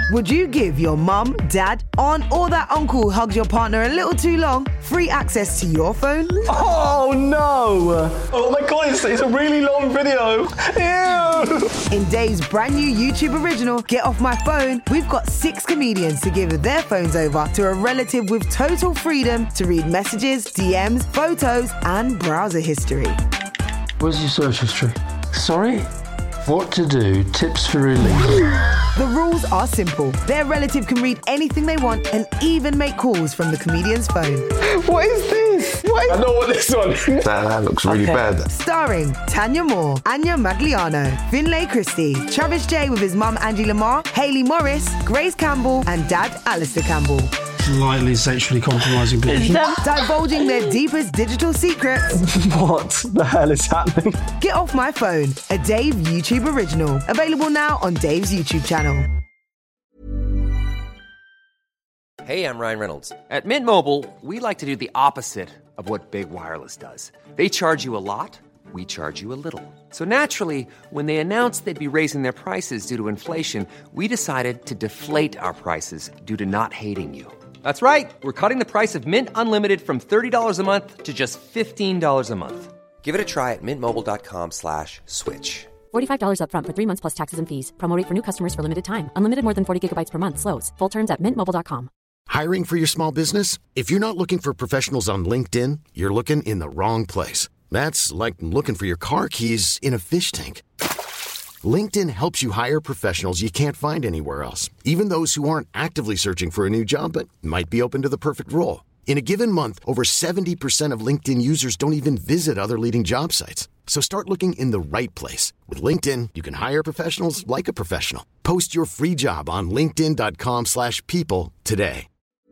Would you give your mum, dad, aunt or that uncle who hugs your partner a little too long free access to your phone? Oh no! Oh my god, it's a really long video. Ew! In Dave's brand new YouTube original, Get Off My Phone, we've got 6 comedians to give their phones over to a relative with total freedom to read messages, DMs, photos and browser history. Where's your search history? Sorry? What to do, tips for relief. The rules are simple. Their relative can read anything they want and even make calls from the comedian's phone. What is this? I know what this one is. That looks really bad. Starring Tanya Moore, Anya Magliano, Finlay Christie, Travis J with his mum Angie Lamar, Hayley Morris, Grace Campbell and dad Alistair Campbell. Slightly sexually compromising people. Divulging their deepest digital secrets. What the hell is happening? Get Off My Phone, a Dave YouTube original. Available now on Dave's YouTube channel. Hey, I'm Ryan Reynolds. At Mint Mobile, we like to do the opposite of what Big Wireless does. They charge you a lot, we charge you a little. So naturally, when they announced they'd be raising their prices due to inflation, we decided to deflate our prices due to not hating you. That's right. We're cutting the price of Mint Unlimited from $30 a month to just $15 a month. Give it a try at mintmobile.com/switch. $45 up front for 3 months plus taxes and fees. Promo rate for new customers for limited time. Unlimited more than 40 gigabytes per month. Slows full terms at mintmobile.com. Hiring for your small business? If you're not looking for professionals on LinkedIn, you're looking in the wrong place. That's like looking for your car keys in a fish tank. LinkedIn helps you hire professionals you can't find anywhere else, even those who aren't actively searching for a new job but might be open to the perfect role. In a given month, over 70% of LinkedIn users don't even visit other leading job sites. So start looking in the right place. With LinkedIn, you can hire professionals like a professional. Post your free job on linkedin.com/people today.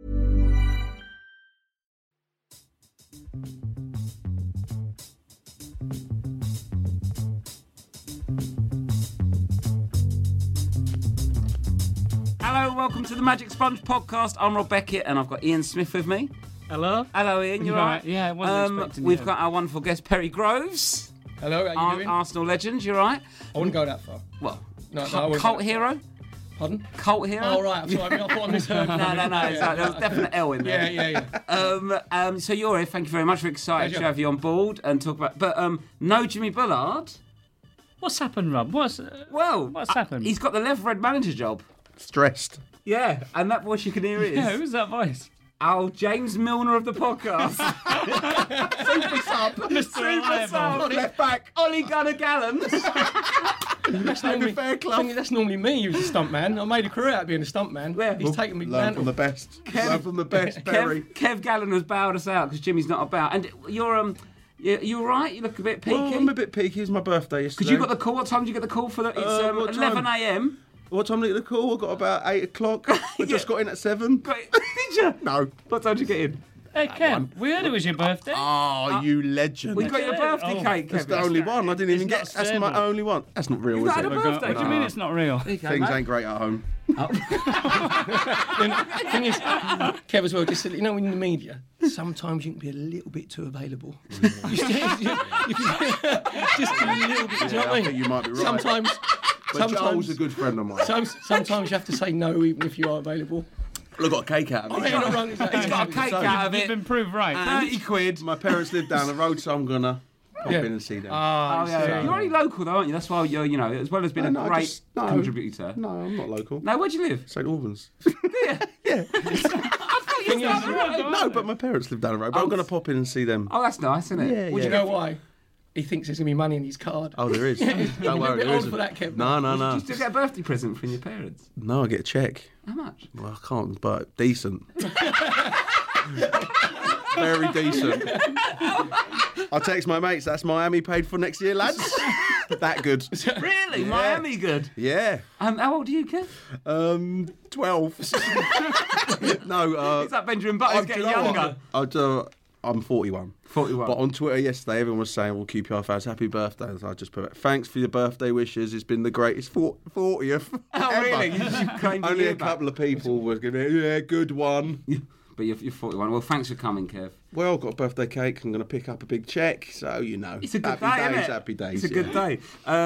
Hello, welcome to the Magic Sponge podcast. I'm Rob Beckett and I've got Ian Smith with me. Hello. Hello, Ian. You all right? Yeah, I wasn't expecting We've you. got our wonderful guest, Perry Groves. Hello, how you doing? Arsenal legend, you all right? I wouldn't go that far. Well, No, I wouldn't cult go that hero? Pardon? Cult hero? Oh, right. I'm sorry. I thought I misheard. No. There was definite L in there. Yeah. So you're here. Thank you very much. We're excited Pleasure. to have you on board and talk about... But no Jimmy Bullard. What's happened, Rob? What's happened? He's got the Lev Red manager job. Stressed. Yeah, and that voice you can hear is... Yeah, who's that voice? Oh, James Milner of the podcast. Super sub. Super sub. Left back. Ollie Gunnar Gallen. That's normally me, who's a stunt man. I made a career out of being a stunt man. Yeah. He's taken me Learn down. from the best. Learn from the best, Perry. Kev Gallen has bowed us out because Jimmy's not about. And you're all right? You look a bit peaky. Well, I'm a bit peaky. It's my birthday yesterday. Because you got the call. What time did you get the call for the? It's what 11 time? a.m. What time did the call? I got about 8 o'clock. I just got in at 7. Did you? No. What time did you get in? Hey, Kev, we heard it was your birthday. Oh, you legend. We got your birthday cake, That's Kev. the only one. I didn't even get. not That's fair, my but- only one. That's not real, You've is not it? had a birthday. What do you mean it's not real? There you go, Things mate. ain't great at home. Thing is, Kev as well, just you know, in the media, sometimes you can be a little bit too available. Just a little bit. Do you know what I I think mean? you might be right. Sometimes, Joel's a good friend of mine. sometimes you have to say no, even if you are available. I got a cake out of Oh, it. you're not wrong. He's He's got a cake out of You've it. been proved right. 30 quid. My parents live down the road, so I'm gonna pop in and see them. Oh, yeah. You're only local though, aren't you? That's why you're, as well as being No, a great just- no. contributor. No, I'm not local. No, where do you live? St Albans. I thought you Thing is, were No, but my parents live down the road. But I'm going to pop in and see them. Oh, that's nice, isn't it? Yeah, Would you know why? He thinks there's going to be money in his card. Oh, there is. Don't worry, bit there old isn't. for that, Kev. No. Do you still get a birthday present from your parents? No, I get a cheque. How much? Well, I can't, but decent. Very decent. I text my mates, that's Miami paid for next year, lads. That good. Really? Miami good? Yeah. How old are you, Kev? 12. No, It's like Benjamin Button's getting do you know younger. what? I'm 41. 41. But on Twitter yesterday, everyone was saying, "We'll keep your fans happy birthday." And so I just put, "Thanks for your birthday wishes. It's been the greatest 40th Oh, ever." really? You claimed Only year a back. couple of people was going to be, "Yeah, good one." But you're 41. Well, thanks for coming, Kev. Well, got a birthday cake. I'm going to pick up a big check, so It's a good happy day, days, isn't it? happy days. It's a good day.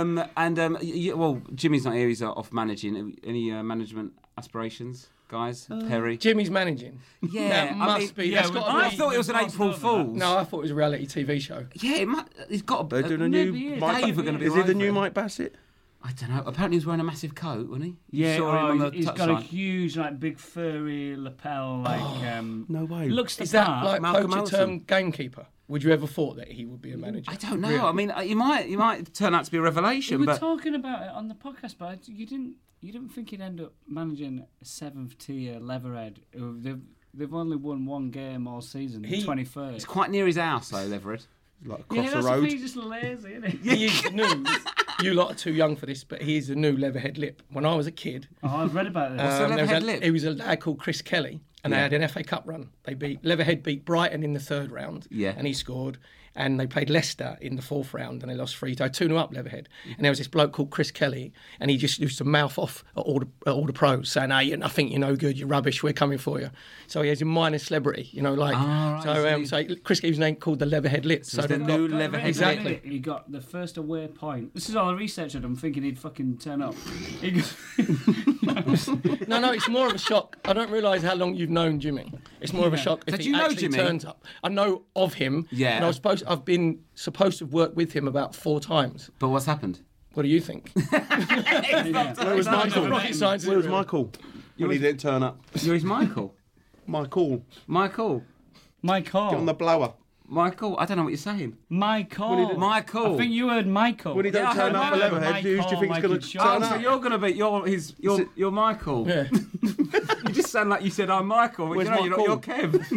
Well, Jimmy's not here. He's off managing. Any management aspirations, guys? Perry. Jimmy's managing. Yeah, That must be. That's gotta I be- thought it was an April Fool's. No, I thought it was a reality TV show. Yeah, he's got. They're doing a new Mike. Dave are going to be. Is it the new arriving. Mike Bassett? I don't know. Apparently, he was wearing a massive coat, wasn't he? You Yeah, saw him on the he's got a touchline. huge, like, big furry lapel, like. No way. Looks the Is that part. like Malcolm poacher Allison. turned gamekeeper? Would you ever thought that he would be a manager? I don't know. Really? I mean, you might turn out to be a We revelation, were but talking about it on the podcast, but you didn't think he'd end up managing a 7th tier Leatherhead. They've only won one game all season. He- 23rd. it's quite near his house, though, Leverett. Like Yeah, across that's the road. he's just lazy, isn't he? He is new. You lot are too young for this, but he is a new Leatherhead Lip. When I was a kid, Oh, I've read about this. What's a there was Leatherhead Lip? It was a lad called Chris Kelly, and they had an FA Cup run. Leatherhead beat Brighton in the 3rd round, Yeah. and he scored. And they played Leicester in the 4th round, and they lost 2-0 up Leatherhead. And there was this bloke called Chris Kelly, and he just used to mouth off at all the pros, saying, "Hey, you're nothing, you're no good, you're rubbish, we're coming for you." So he has a minor celebrity, like. right, So Chris Kelly's name called the Leatherhead Lit. So it's the new Leatherhead Exactly. He got the first away point. This is all the research I'd done, thinking he'd fucking turn up. He got- No, it's more of a shock. I don't realise how long you've known Jimmy. It's more of a shock if So do he you know actually Jimmy? turns up. I know of him. Yeah. And I've been supposed to have worked with him about 4 times. But what's happened? What do you think? Where was Michael? Rocket science, Where was isn't it? Michael? When he didn't turn up. You're his Michael. Michael. Michael. Michael. Get on the blower. Michael. I don't know what you're saying. Michael. Michael. I think you heard Michael. When he don't Yeah, I turn heard up for Michael. Leatherhead, who do you think's going to turn Oh, so up? you're going to be you're Michael. Yeah. You just sound like you said I'm Michael. But Where's you're not. Michael? You're Kev.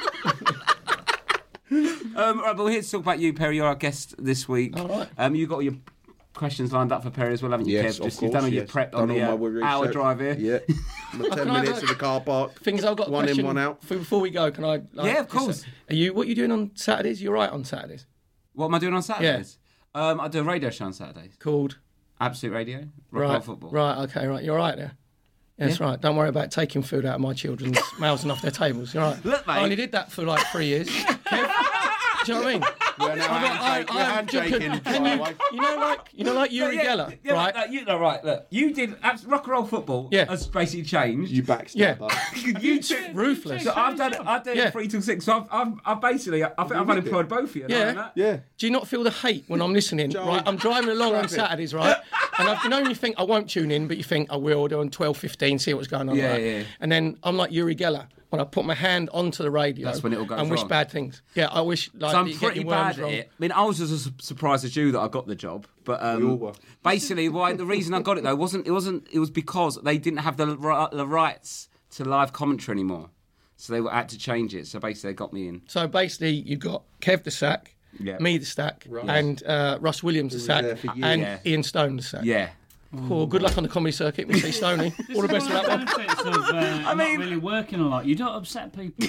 Right, but we're here to talk about you, Perry. You're our guest this week. All right. You got all your questions lined up for Perry as well, haven't you, Yes, Kev? of course. You've done all your yes. prep Done on the all my research. hour drive here. Yeah. 10 Can I minutes have in the car park. Things I've got a One question in, one out. Before we go, can I? Yeah, of course. What are you doing on Saturdays? You're right on Saturdays. What am I doing on Saturdays? I do a radio show on Saturdays. Called. Absolute Radio. Rock and roll Right. football. Right. Okay. Right. You're right there. Yeah, that's right. Don't worry about taking food out of my children's mouths and off their tables. You're right. Look, mate. I only did that for like 3 years. Kev, do you know what I mean? We're now handshaking, by the way. You know, like Yuri Geller, right? Look, you did rock and roll football. Yeah. Has basically changed. You backstabber. You took Ruthless. So I've done Yeah. 3 till 6. So I've basically, I think I've unemployed both of you. Yeah. That. Yeah. Do you not feel the hate when I'm listening? Right, I'm driving along on Saturdays, right? And you think I won't tune in, but you think I will. Do on 12:15, see what's going on. Yeah, right? yeah. And then I'm like Yuri Geller. When I put my hand onto the radio, That's when it all goes and wish wrong. bad things. Yeah, I wish like So I'm you get pretty your worms bad at wrong. it. I mean, I was as surprised as you that I got the job. But We all were. basically, the reason I got it though it was because they didn't have the rights to live commentary anymore, so they had to change it. So basically, they got me in. So basically, you got Kev the Sack, Yeah. me the Stack, and Russ Williams the Sack, there for years. and Yeah. Ian Stone the Sack. Yeah. Cool. Good luck on the comedy circuit, Mr. Stoney. All the best for that one. Benefits of not really working a lot. You don't upset people.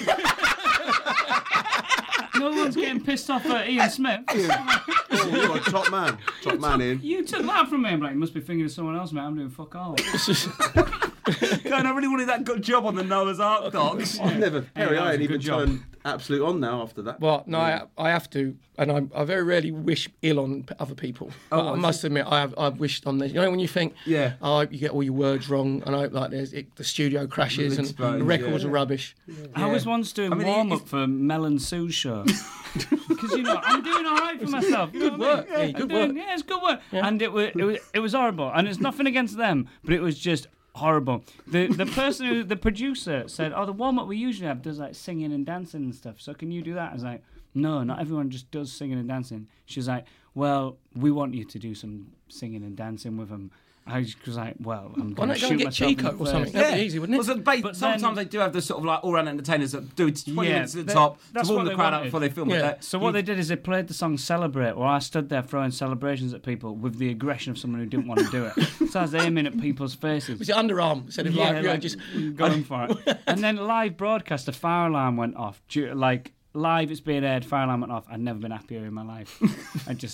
No one's getting pissed off at Ian Smith. You're a top man. Top man in. You took that from me. I'm like, you must be thinking of someone else, mate. I'm doing fuck all. God, I really wanted that good job on the Noah's Ark dogs. I've never, Perry, that I was ain't a even good job. turned absolute on now after that. Well, no, I have to, and I very rarely wish ill on other people. But I must admit, I've wished on this. You know, when you think, Yeah. oh, you get all your words wrong, and I hope like the studio crashes It'll and explode, the records yeah. are rubbish. I was once doing warm up for Mel and Sue's show. Because I'm doing all right for myself. Good work. Yeah, good work. Yeah, it's good work. And it was horrible. And it's nothing against them, but it was just horrible. The person the producer said, "Oh, the warm up we usually have does like singing and dancing and stuff. So can you do that?" I was like, "No, not everyone just does singing and dancing." She was like, "Well, we want you to do some singing and dancing with them." I was like, "Well, I'm Why going not to go shoot and get myself in Chico the or something? face." That'd be easy, wouldn't it? Well, But sometimes then- they do have the sort of like all-round entertainers that do 20 minutes at the that- top that's to warm what the they crowd up wanted. before they film Yeah. it. So what they did is they played the song Celebrate, where I stood there throwing celebrations at people with the aggression of someone who didn't want to do it. So I was aiming at people's faces. Was it underarm instead of just going for it. And then live broadcast, a fire alarm went off. Like live, it's being aired, fire alarm went off. I'd never been happier in my life. I just like,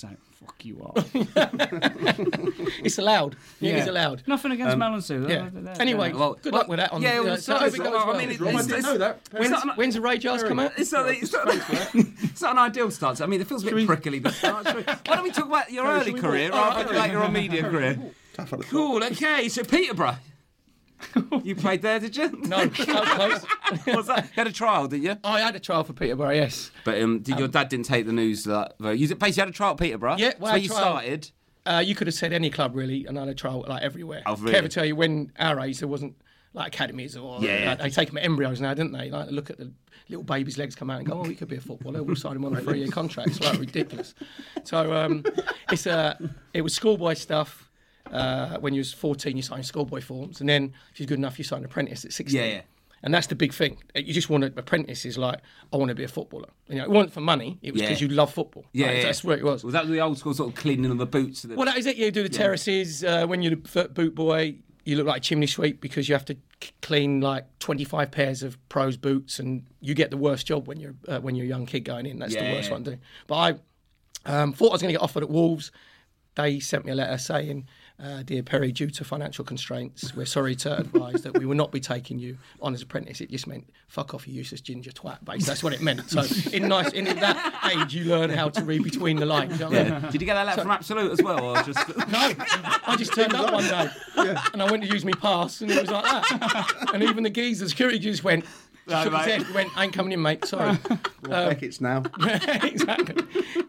fuck you are. It's allowed. It is allowed. Nothing against Mel and Sue. Yeah. Anyway, good luck with that. Yeah, I hope it goes well. I didn't know that. When's the Rage Hours come out? It's not an ideal start. I mean, it feels a bit prickly, the start. Why don't we talk about your early career rather than like your media career? Cool, okay. So Peterborough. You played there, did you? No, close. What's that? You had a trial, didn't you? I had a trial for Peterborough, yes. But did your dad didn't take the news that you basically had a trial at Peterborough? Yeah, well, you started. You could have said any club really, and I had a trial like everywhere. Oh, really? Can't ever tell you when our age there wasn't like academies or they take them at embryos now, didn't they? Like look at the little baby's legs come out and go, oh, he could be a footballer. We'll sign him on a 3-year contract. It's like ridiculous. So it was schoolboy stuff. When you was 14, you signed schoolboy forms, and then if you're good enough, you sign apprentice at 16. Yeah. And that's the big thing. You just want to apprentice is like, I want to be a footballer. You know, it wasn't for money. It was because you love football. Yeah, that's where it was. Was that the old school sort of cleaning of the boots? Well, that is it. You do the terraces. When you're the boot boy, you look like a chimney sweep because you have to clean like 25 pairs of pros boots, and you get the worst job when you're a young kid going in. That's the worst one to do. But I thought I was going to get offered at Wolves. They sent me a letter saying, Dear Perry, due to financial constraints, we're sorry to advise that we will not be taking you on as apprentice. It just meant, fuck off, you useless ginger twat, basically. That's what it meant. So in that age, you learn how to read between the lines. You know what I mean? Did you get that letter from Absolute as well? Or just... No, I just turned up one day and I went to use my pass and it was like that. And even the geezer, security just went, shook his head, went, I ain't coming in, mate, sorry. Beckett's now. Exactly.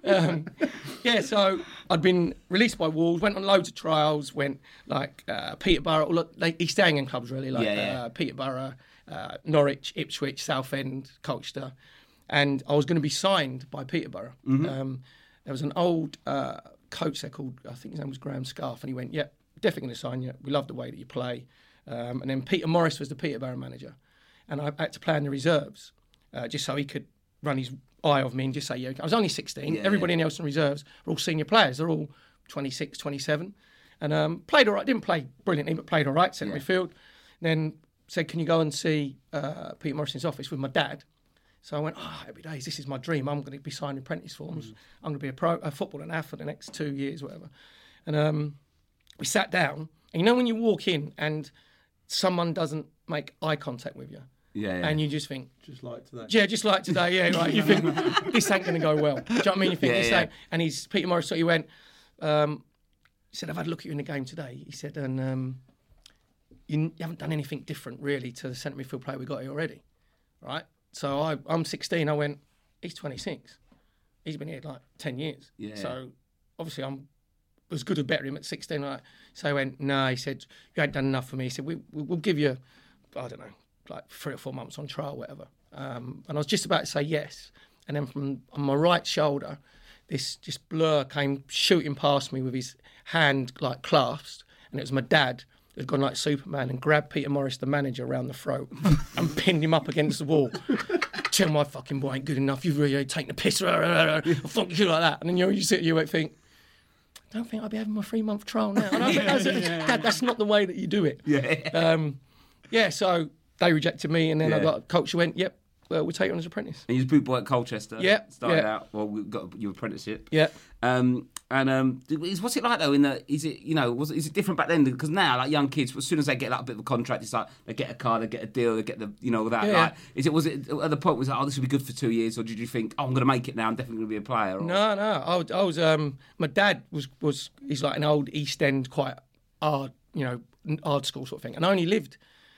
So I'd been released by Wolves, went on loads of trials, went like Peterborough, East Anglian clubs really, like Peterborough, Norwich, Ipswich, Southend, Colchester, and I was going to be signed by Peterborough. Mm-hmm. There was an old coach there called, I think his name was Graham Scarf, and he went, yeah, definitely going to sign you, we love the way that you play. And then Peter Morris was the Peterborough manager, and I had to play in the reserves just so he could run his eye of me and just say, yeah, I was only 16. Everybody else in reserves are all senior players. They're all 26, 27. And played all right. Didn't play brilliantly, but played all right, centre midfield. Then said, can you go and see Peter Morrison's office with my dad? So I went, happy days, this is my dream. I'm going to be signing apprentice forms. I'm going to be a footballer now for the next 2 years, whatever. And we sat down. And you know when you walk in and someone doesn't make eye contact with you? And you just think... Just like today. Yeah, just like today, right. You think, this ain't going to go well. Do you know what I mean? You think this ain't... And Peter Morris, so he went... he said, I've had a look at you in the game today. He said, and you haven't done anything different, really, to the centre midfield player we got here already. Right? So I'm 16. I went, he's 26. He's been here like 10 years. Yeah. So obviously I'm as good or better him at 16. Right? So I went, no. He said, you ain't done enough for me. He said, we'll give you, I don't know, like 3 or 4 months on trial, whatever. And I was just about to say yes. And then from on my right shoulder, this just blur came shooting past me with his hand like clasped. And it was my dad who'd gone like Superman and grabbed Peter Morris, the manager, around the throat and pinned him up against the wall. Tell my fucking boy ain't good enough. You've really taken the piss. I'll fuck you like that. And then you sit here and think, I don't think I'll be having my 3-month trial now. And I think Dad, that's not the way that you do it. So they rejected me, and then I got a coach who went, yep, we'll take you on as apprentice. And you was boot boy at Colchester. Started out, we got your apprenticeship. What's it like though? Is it different back then? Because now, like young kids, as soon as they get like a bit of a contract, it's like they get a car, they get a deal, they get the that. Yeah. Like, was it at the point was like, this will be good for 2 years, or did you think, I'm going to make it now, I'm definitely going to be a player? Or... No, I was. My dad was he's like an old East End, quite hard, hard school sort of thing, and I only lived.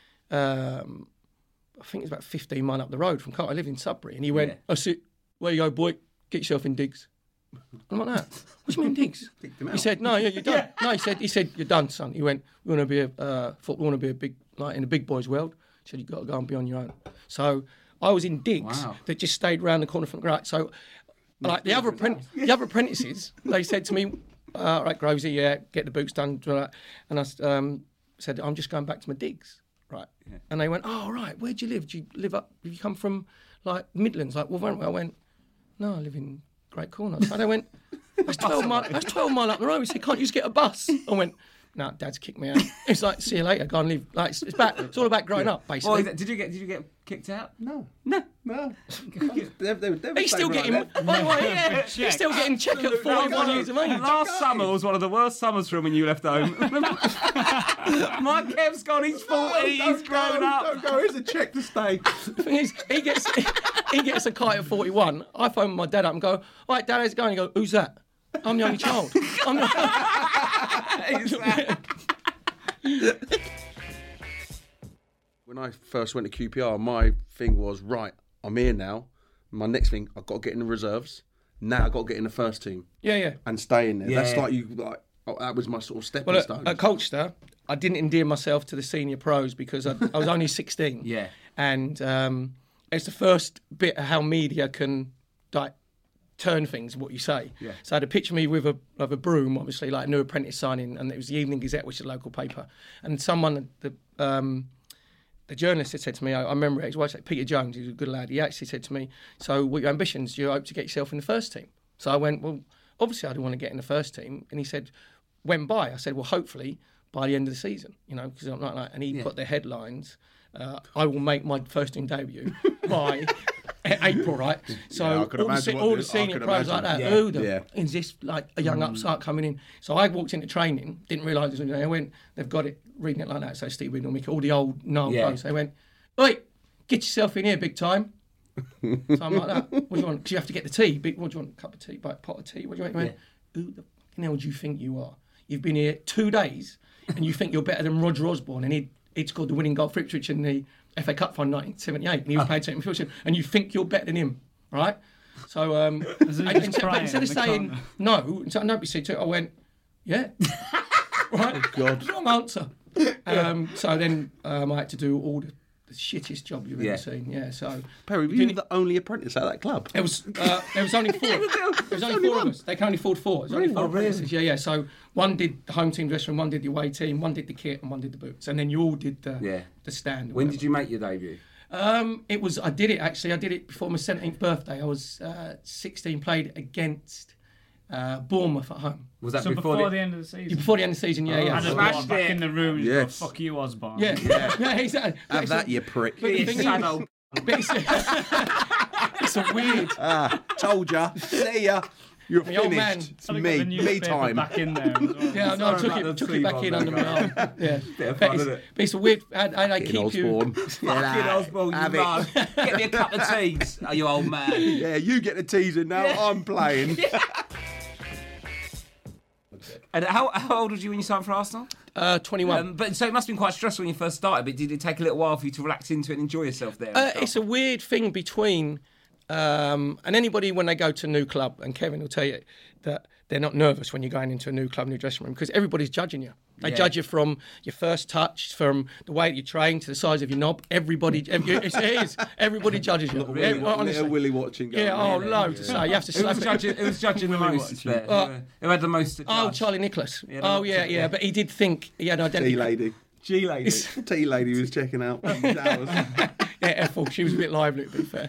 I think it's about 15 miles up the road from Cardiff. I lived in Sudbury, and he went, where you go, boy? Get yourself in digs. I'm like, that. What do you mean digs? He said, no, you're done. No, he said, you're done, son. He went, we want to be a big, like in the big boys' world. He said, you've got to go and be on your own. So I was in digs that just stayed round the corner from the garage. So, like the other apprentices, they said to me, all right, Grovesy, get the boots done. And I said, I'm just going back to my digs. Right. Yeah. And they went, oh, right, where'd you live? Do you live up, have you come from, like, Midlands, like Wolverhampton? I went, no, I live in Great Corners. And they went, that's 12 mile up the road. He said, can't you just get a bus? I went, no, Dad's kicked me out. It's like, see you later, go and live. Like, it's all about growing up, basically. Well, did you get kicked out? No. No. They're He's still getting. By the way, yeah, he's still getting check at 41 years of age. Last summer was one of the worst summers for him when you left home. My Kev's gone. He's 40. He's grown up. Don't go. Here's a check to stay. The thing is, he gets a kite at 41. I phone my dad up and go, "All right, Dad, how's it going?" He goes, "Who's that?" I'm the only child. When I first went to QPR, my thing was, right, I'm here now. My next thing, I've got to get in the reserves. Now I've got to get in the first team. Yeah. And stay in there. Yeah. That's that was my sort of stepping stone. At Colchester, I didn't endear myself to the senior pros because I was only 16. Yeah. And it's the first bit of how media can turn things, what you say. Yeah. So I had a picture of me with a broom, obviously, like a new apprentice signing, and it was the Evening Gazette, which is a local paper. And someone, the journalist had said to me, I remember it, his wife, Peter Jones, he was a good lad, he actually said to me, "So what are your ambitions? Do you hope to get yourself in the first team?" So I went, "Well, obviously I don't want to get in the first team." And he said, "When by?" I said, "Well, hopefully by the end of the season, because I'm not like," and he put the headlines, "I will make my first team debut by April," right? So all the senior pros like that, who is this, like a young upstart coming in? So I walked into training, didn't realise it was, I went, they've got it, reading it like that, so Steve Wignall, Mick, all the old pros, they went, "Oi, get yourself in here, big time." So I'm like that. "What do you want?" Because you have to get the tea. What do you want? A cup of tea, pot of tea? What do you want? He went, "Who the fucking hell do you think you are? You've been here 2 days and you think you're better than Roger Osborne, and he'd scored the winning goal for Ipswich in the FA Cup final 1978, and he was playing centre midfield, and you think you're better than him, right?" So but instead of saying no, nobody said to it, I went, "Yeah." Right? Oh, God. Wrong answer. So then I had to do all the shittest job you've ever seen. Yeah. So Perry, were you the only apprentice at that club? There was only 4. There was only 4 of us. They can only afford 4. There was only 4 apprentices. Yeah. So one did the home team dressing room, one did the away team, one did the kit, and one did the boots, and then you all did the stand. When did you make your debut? I did it before my 17th birthday. I was 16. Played against Bournemouth at home. Was that before the end of the season? Before the end of the season, yeah. I just walked back in the room and Yes. go, "Fuck you, Osborne." Yeah, exactly. Have that, you prick. But the thing is, it's a weird. Told ya. See ya. You're My old man. finished. It's me time. Back in there as well. Yeah, no, I took it back in under my arm. Yeah. Bit of fun, isn't it? But it's a weird. I keep Osborne. Fucking Osborne, you mug. Get me a couple of teas, you old man. Yeah, you get the teasing now. I'm playing. And how old was you when you signed for Arsenal? 21. But so it must have been quite stressful when you first started. But did it take a little while for you to relax into it and enjoy yourself there? It's a weird thing between, and anybody when they go to a new club, and Kevin will tell you that they're not nervous when you're going into a new club, new dressing room, because everybody's judging you. They judge you from your first touch, from the way that you train to the size of your knob. Everybody judges you. Little Willie watching. Loads to say. You have to slap it. Who was judging the most there? Who had the most to judge? Oh, Charlie Nicholas. Yeah. But he did think he had identity. G-lady. T-lady was checking out. Yeah, Ethel. She was a bit lively, to be fair.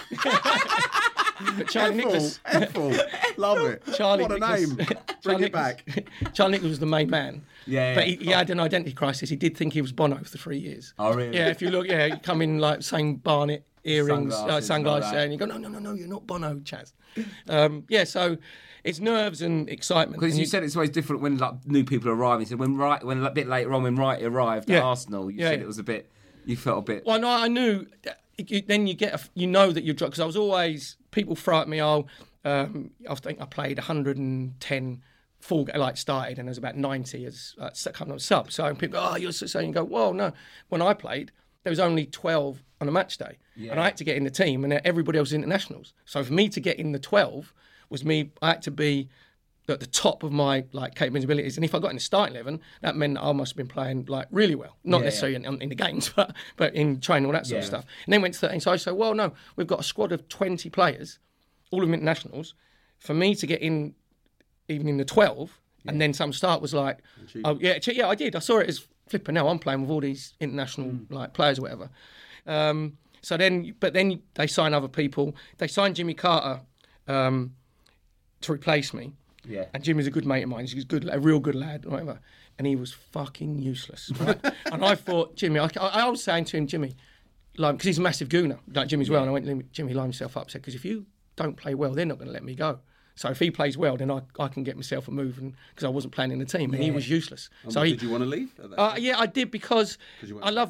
But Charlie Nicholas. Ethel. Love it. Charlie what a Nicholas, name. Bring it back. Charlie Nicholas was the main man. Yeah. But he had an identity crisis. He did think he was Bono for 3 years. Oh, really? Yeah, if you look, you come in like same Barnet earrings, sunglasses, like and you go, no, you're not Bono, Chaz. So it's nerves and excitement. Because you said it's always different when new people arrive. You said when a bit later on, when Wright arrived at Arsenal, you said it was a bit. You felt a bit. Well, no, I knew. Then you know that you're because I was always people throw at me. I think I played 110 full started, and there was about 90 as coming on sub. So people go, you're so saying, you go, well, no. When I played, there was only 12 on a match day, and I had to get in the team, and everybody else was internationals. So for me to get in the 12 was me. I had to be at the top of my capabilities, and if I got in the starting 11, that meant I must have been playing really well, not necessarily in the games, but in training, all that sort of stuff. And then went to 13. So I said, well, no, we've got a squad of 20 players, all of them internationals. For me to get in, even in the 12, and then some start was like, I did. I saw it as flipping. Now I'm playing with all these international players or whatever. But then they sign other people. They signed Jimmy Carter to replace me. Yeah. And Jimmy's a good mate of mine. He's a real good lad, whatever. And he was fucking useless, right? And I thought, Jimmy, I was saying to him, Jimmy, Lime, because he's a massive gooner, like Jimmy as well. And I went, Jimmy lined himself up, said, because if you don't play well, they're not going to let me go. So if he plays well, then I can get myself a move, because I wasn't playing in the team, and he was useless. So did you want to leave? Yeah, I did because I love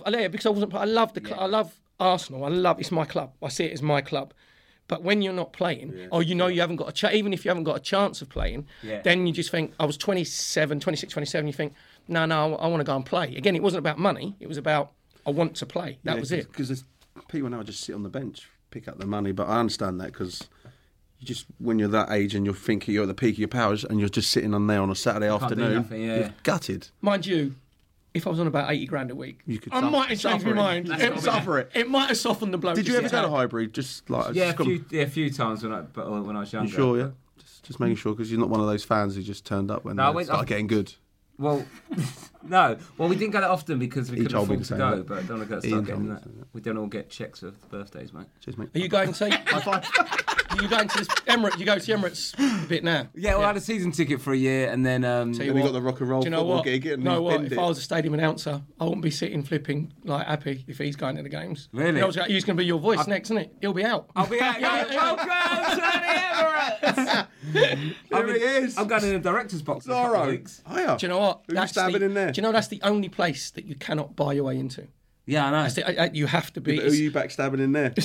Arsenal. It's my club. I see it as my club. But when you're not playing, or you haven't got even if you haven't got a chance of playing, then you just think, I was 26, 27, you think, no, I want to go and play. Again, it wasn't about money. It was about, I want to play. That was it. Because people now just sit on the bench, pick up the money. But I understand that, because you just, when you're that age and you're thinking you're at the peak of your powers and you're just sitting on there on a Saturday afternoon, you're gutted. Mind you, if I was on about 80 grand a week, I might have changed my mind. It might have softened the blow. Did you ever go to Highbury? Just like a few times when I was younger. You sure? Yeah, just making sure, because you're not one of those fans who just turned up when they started getting good. Well, no. Well, we didn't go that often because we couldn't afford to go. But don't want to start getting that. We don't all get checks for birthdays, mate. Cheers, mate. Are you going to? Are you going to this Emirates? You go to the Emirates a bit now. Yeah, well, I had a season ticket for a year, and then we got the rock and roll. Do you know football what? gig. If I was a stadium announcer, I wouldn't be sitting flipping like happy if he's going to the games. Really? He's going to be your voice next, isn't it? He'll be out. I'll be out. Welcome to the Emirates. There he is. I'm going in the director's box in a couple of weeks. Hiya. Do you know what? Who's standing in there? Do you know that's the only place that you cannot buy your way into? Yeah, I know. You have to be. Who are you backstabbing in there?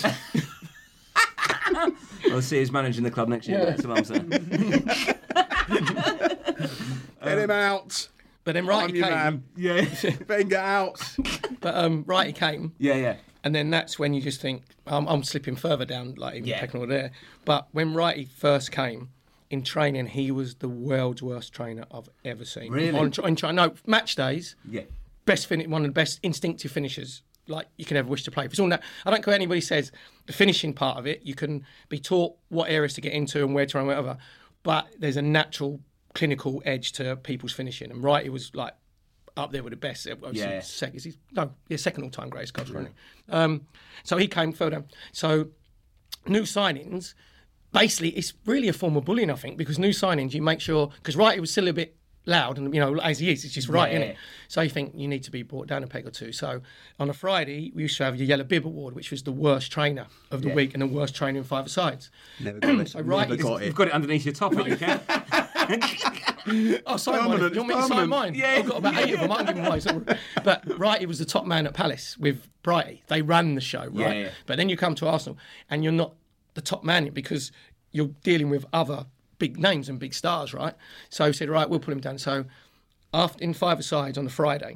I'll see who's managing the club next year. That's what I'm saying. Get him out. But then Righty came. Man. Yeah. Wenger out. But Righty came. Yeah. And then that's when you just think, I'm slipping further down, like even Pecknell there. But when Righty first came in training, he was the world's worst trainer I've ever seen. Really? No, match days. Yeah. One of the best instinctive finishers like you can ever wish to play. If it's all that, I don't care what anybody says. The finishing part of it, you can be taught what areas to get into and where to run, whatever. But there's a natural clinical edge to people's finishing, and Righty was like up there with the best. Second all-time greatest coach, wasn't he? So he came, fell down. So new signings, basically, it's really a form of bullying, I think, because new signings, you make sure, because Righty was still a bit loud, and as he is, it's just right, isn't it? So you think you need to be brought down a peg or two. So on a Friday, we used to have the Yellow Bib Award, which was the worst trainer of the week and the worst trainer in five-a-sides. Never got it. So Righty, you've got it underneath your top, you can. I'll sign one. Do you want me to sign mine? Yeah. I've got about 8 of them. I can give them away. But Righty was the top man at Palace with Brighty. They ran the show, right? Yeah. But then you come to Arsenal and you're not the top man because you're dealing with other big names and big stars, right? So he said, right, we'll put him down. So after in five-a-sides on the Friday,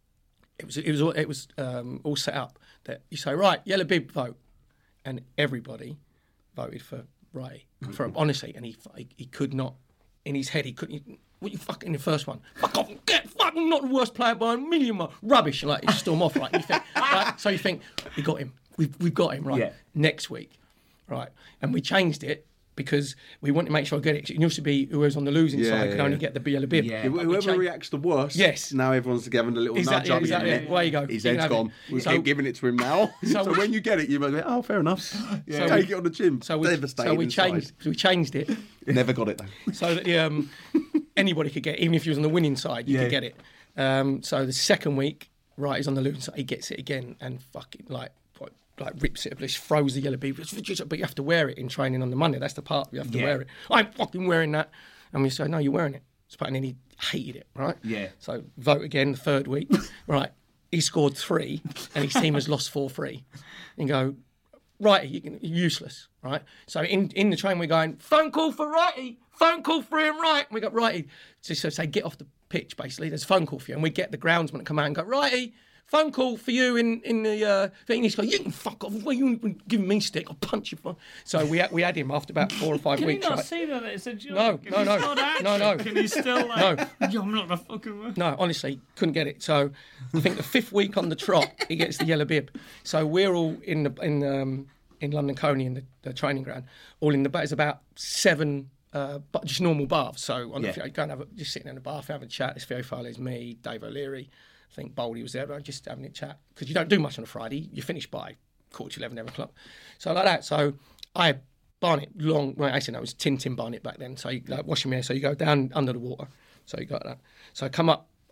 it was all set up that you say, right, Yellow Bib vote, and everybody voted for Righty. Honestly, and he could not. In his head, he couldn't. What you fucking in the first one? Fuck off! Get fucking not the worst player by a million miles. Rubbish! Like you storm off, right? You think, right? So you think we got him. We've got him, right? Yeah. Next week, right? And we changed it because we want to make sure I get it. It used to be whoever's on the losing side could only get the Yellow Bib. Yeah. Whoever reacts the worst. Yes. Now everyone's giving a little nudge up. Exactly. Away you go. His head's gone. We keep giving it to him now. So when you get it, you might go, oh, fair enough. So take it on the chin. So we changed it. Never got it though. So that anybody could get it, even if you was on the winning side, you could get it. So the second week, right, he's on the losing side, he gets it again and fucking like rips it, just throws the Yellow Bib. But you have to wear it in training on the Monday. That's the part you have to wear it. I'm fucking wearing that. And we say, no, you're wearing it. And then he hated it, right? Yeah. So vote again the third week. Right. He scored 3 and his team has lost 4-3. And go, Righty, you're useless, right? So in the train we're going, phone call for Righty, phone call for him, right? And we got Righty. So say, get off the pitch, basically. There's a phone call for you. And we get the groundsman to come out and go, Righty, phone call for you in the thing. He's going, you can fuck off. Why are you giving me stick? I'll punch you. So we had him after about 4 or 5 Can weeks. Can you not right? see that it's a joke? No. Can he still like? No, I'm not the fucking one. No, honestly, couldn't get it. So I think the 5th week on the trot, he gets the Yellow Bib. So we're all in London Coney in the training ground, all in the bar. It's about 7. But just normal baths. So on the go and just sitting in the bath, having a chat. It's Theo Farley's me, Dave O'Leary. I think Boldy was there, but just having a chat because you don't do much on a Friday. You finish by 11 o'clock. So like that. So I had Barnet long. Well, actually, no, it was Tin Barnet back then. So you washing my hair. So you go down under the water. So you got that. So I come up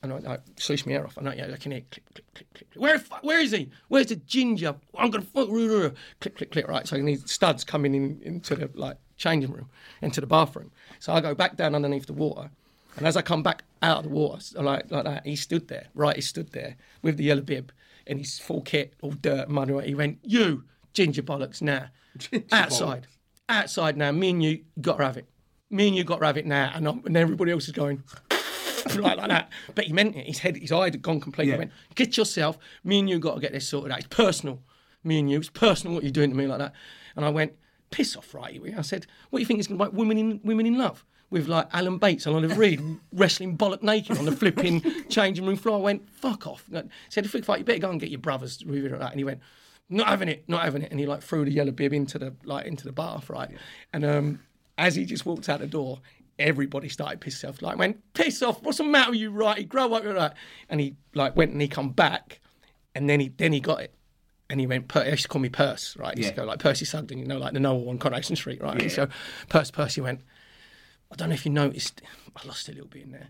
And I sluice my hair off. And I can hear click, click, click, click. Where is he? Where's the ginger? I'm going to fuck. Click, click, click. Right. So these studs coming into the changing room, into the bathroom. So I go back down underneath the water. And as I come back out of the water, like that, he stood there. Right, he stood there with the yellow bib in his full kit, all dirt, mud. He went, "You, ginger bollocks, now. Outside. Outside now. Me and you got to have it. Me and you got to have it now." And everybody else is going... like that, but he meant it. His eye had gone completely. He went, "Get yourself. Me and you got to get this sorted out. It's personal. Me and you. It's personal what you're doing to me like that." And I went, "Piss off, right?" I said, "What do you think is going to be women in love with like Alan Bates and Oliver Reed wrestling bollock naked on the flipping changing room floor?" I went, "Fuck off." I said, "If we fight, you better go and get your brothers to like that." And he went, "Not having it, not having it." And he like threw the yellow bib into the bath, right? And as he just walked out the door, everybody started pissing off. Like, went, "Piss off! What's the matter with you, righty? Grow up with that." And he like went and he come back, and then he got it, and he went. He used to call me Purse, right? He used to go like Percy Sugden, you know, like the Noel on Coronation Street, right? Yeah. So Percy went, "I don't know if you noticed, I lost a little bit in there."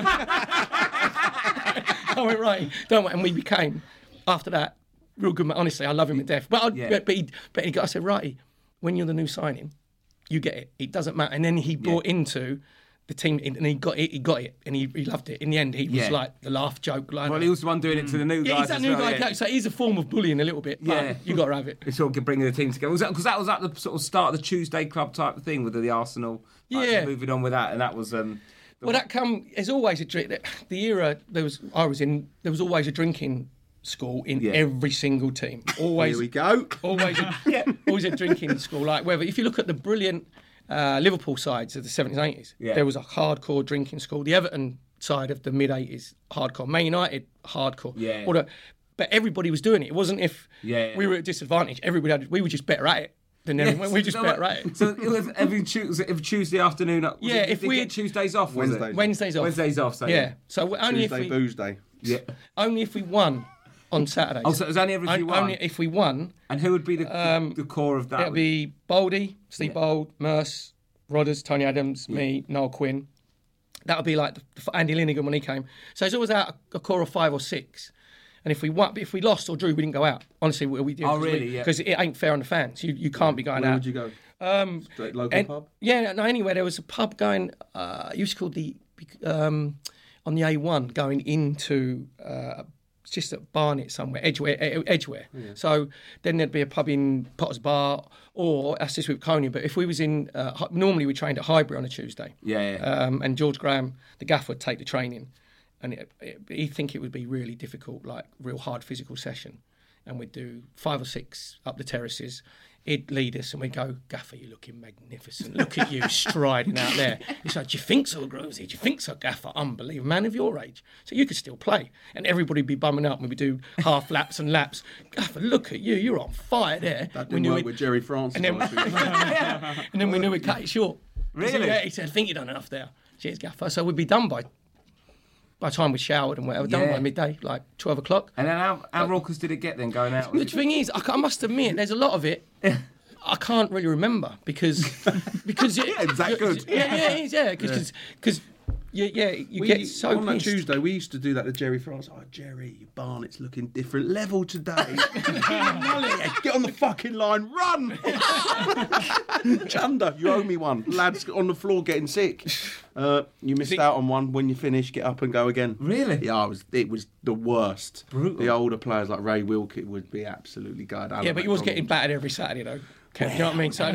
I went, "Right, don't worry." And we became after that real good. Honestly, I love him to death. But he got. I said, "Righty, when you're the new signing, you get it. It doesn't matter." And then he brought into the team, and he got it, and he loved it. In the end, he was like the laugh joke. Like, well, he was the one doing it to the new guys. Yeah, he's that new guy. So he's a form of bullying a little bit. But you got to have it. It's sort of bringing the team together. Because that was at the sort of start of the Tuesday Club type of thing with the Arsenal. Moving on with that, and that was. There's always a drink. The era I was in, there was always a drinking school in every single team. Always. Here we go. Always a drinking school. Like whether if you look at the brilliant Liverpool sides of the 70s and 80s, there was a hardcore drinking school. The Everton side of the mid 80s, hardcore. Man United, hardcore. Yeah. But everybody was doing it. It wasn't if we were at a disadvantage. We were just better at it than everyone. We were just better at it. So every Tuesday afternoon. If we get Tuesdays off, Wednesdays off. Wednesdays off. So So only Tuesday booze day. Yeah. Only if we won. On Saturdays. Oh, so it was only if we won? Only if we won. And who would be the core of that? It would be Baldy, Steve Bold, Merce, Rodders, Tony Adams, me, Noel Quinn. That would be like Andy Linnigan when he came. So it's always out a core of 5 or 6. And if we won, if we lost or drew, we didn't go out. Honestly, we did. Oh, really? Because it ain't fair on the fans. You can't be going Where out. Where would you go? Straight local pub? Yeah, no, anyway, there was a pub going, it used to call on the A1 going into... It's just at Barnet somewhere, Edgware. Yeah. So then there'd be a pub in Potter's Bar, or that's just with Coney. But if we was in, normally we trained at Highbury on a Tuesday. And George Graham, the gaffer, would take the training, and he'd think it would be really difficult, like real hard physical session, and we'd do 5 or 6 up the terraces. He'd lead us and we'd go, "Gaffer, you're looking magnificent. Look at you striding out there." He's like, "Do you think so, Grosey? Do you think so, Gaffer? Unbelievable. Man of your age. So you could still play." And everybody would be bumming up and we'd do half laps and laps. "Gaffer, look at you. You're on fire there." That didn't work with Jerry Francis. And then we knew we'd cut it short. Really? He said, "I think you've done enough there. Cheers, Gaffer." So we'd be done by the time we showered and whatever, done by midday, like 12 o'clock. And then how raucous did it get then going out? The thing is, I must admit, there's a lot of it I can't really remember because is that good? Because you get so on that Tuesday we used to do that to Jerry Francis. "Oh, Jerry, Barnett's looking different level today. Get on the fucking line, run." Chunder, you owe me one. Lads on the floor getting sick. You missed out on one. When you finish, get up and go again. Really? Yeah, it was the worst. Brutal. The older players like Ray Wilkett would be absolutely gutted. Yeah, but he was getting battered every Saturday though. You know what I mean? So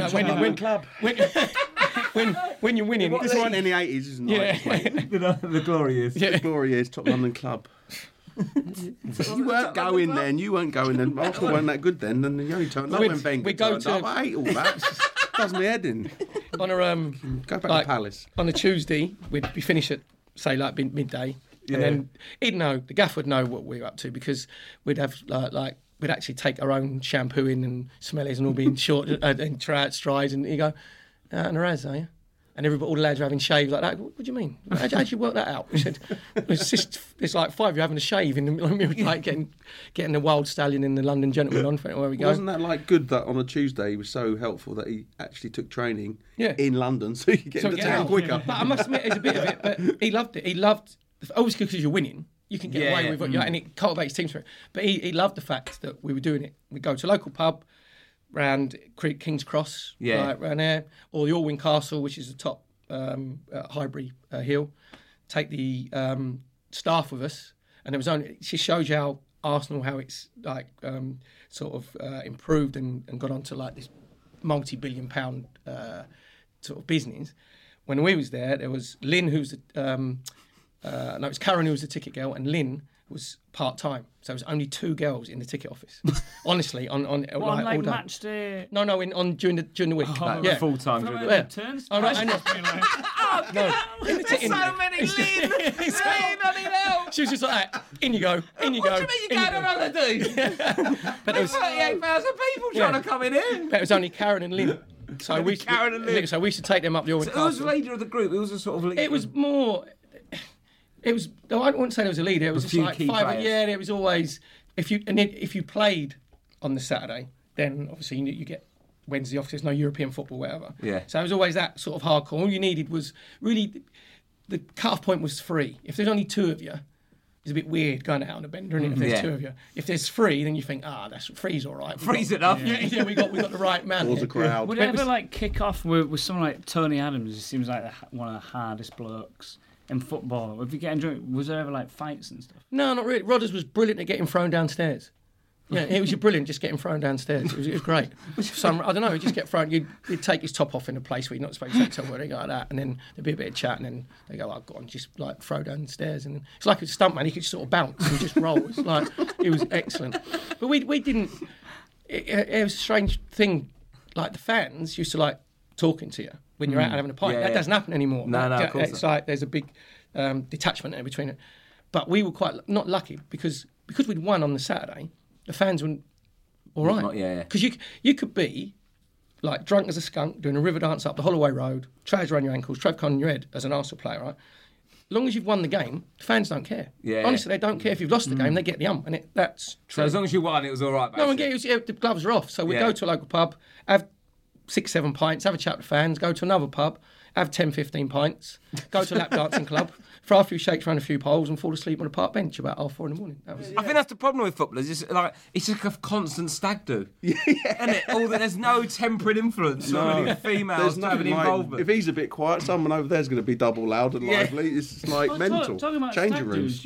when you're winning, this weren't in the 80s, isn't it? The glory years. The glory years, top London club. You weren't going then. Arsenal weren't that good then. And the only time when Wenger turned up, I hate all that. Does my head in. On Go back to Palace. On a Tuesday, we'd be finished at say like midday, and then the gaffer would know what we were up to because we'd have we'd actually take our own shampoo in and smellies and all being short and strides, and you go, "Out in the raz, are you?" And all the lads are having shaves like that. "What do you mean? How'd you work that out?" We said, "It's like 5 you're having a shave in the middle of me, like getting the Wild Stallion and the London Gentleman on where we go." Wasn't that like good that on a Tuesday he was so helpful that he actually took training in London so you could get into town quicker? But I must admit, there's a bit of it. But he loved it. He loved, obviously because you're winning. you can get away with it, and it cultivates team spirit. But he loved the fact that we were doing it. We'd go to a local pub round King's Cross, right around there, or the Alwyn Castle, which is the top Highbury Hill. Take the staff with us, and it just shows you how Arsenal, how it's like improved and got onto like this multi-billion pound sort of business. When we was there was Lynn, who's it was Karen who was the ticket girl, and Lynn was part-time. So there was only 2 girls in the ticket office. Honestly, on like all day. match day? No, during the week. Full-time. Turns. Oh, right, I know. No. There's so many Lynn. She was just like, in you go, in you go. What do you mean you're going on holiday? But there was 38,000 people trying to come in. But it was only Karen and Lynn. So we used to take them up the Alwyn Castle. Who was the leader of the group? Who was the sort of leader? It was more... I wouldn't say there was a leader. It was just like 5. Players. Yeah, it was always if you played on the Saturday, then obviously you get Wednesday off. There's no European football, whatever. Yeah. So it was always that sort of hardcore. All you needed was really the cut-off point was 3. If there's only 2 of you, it's a bit weird going out on a bender, isn't it? If there's 2 of you. If there's 3, then you think, that's 3's all right. 3's enough. Yeah, we got the right man. Towards the crowd. Would it ever kick off with someone like Tony Adams? He seems like one of the hardest blokes in football. If you get drunk, was there ever fights and stuff? No, not really. Rodders was brilliant at getting thrown downstairs. Yeah, it was brilliant just getting thrown downstairs. It was great. I don't know, he'd just get thrown. You'd take his top off in a place where you're not supposed to take somewhere, like that, and then there'd be a bit of chat, and then they go, go on, just throw downstairs. And it's like a stuntman, he could just sort of bounce and just roll. It was excellent. But we didn't. It was a strange thing. The fans used to talking to you when you're out and having a pint. That doesn't happen anymore. No, of course it's not. There's a big detachment there between it. But we were quite not lucky because we'd won on the Saturday. The fans were all right. Because you could be drunk as a skunk doing a river dance up the Holloway Road, trousers around your ankles, Trev Con in your head as an Arsenal player, right? As long as you've won the game, the fans don't care. Yeah. Honestly, they don't care if you've lost the game. They get the and that's true. So as long as you won, it was all right. Basically. The gloves are off. So we go to a local pub, have 6-7 pints, have a chat with fans, go to another pub, have 10-15 pints, go to a lap dancing club, throw a few shakes around a few poles and fall asleep on a park bench about 4:30 in the morning. I think that's the problem with footballers. It's just a constant stag do. Isn't it? There's no temperate influence or any females having involvement. If he's a bit quiet, someone over there's going to be double loud and lively. It's mental. Talking about changing rooms.